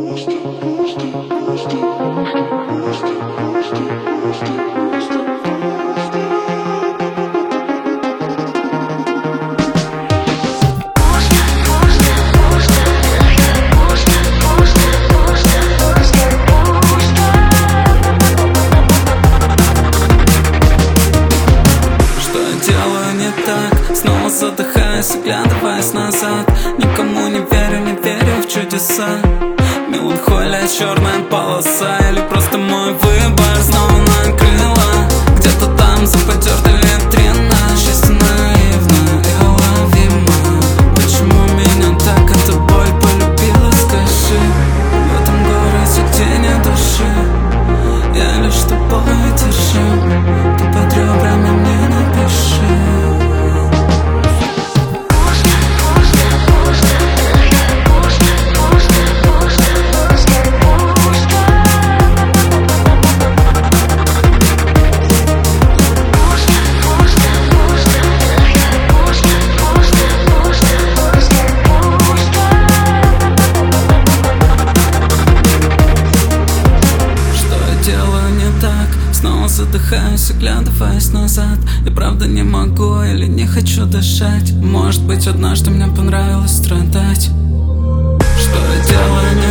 Снова задыхаюсь, оглядываясь назад. Никому не верю в чудеса. Меланхолия, черная полоса. Или просто мой выбор снова накрыла. Где-то там за потертой витрина. Счастье наивно и уловимо. Почему меня так эта боль полюбила, скажи? В этом городе, где нет души, я лишь тобой держу. Ты под ребрами мне напиши. Снова задыхаюсь, оглядываясь назад. Я правда не могу или не хочу дышать. Может быть, однажды мне понравилось страдать. Что я делаю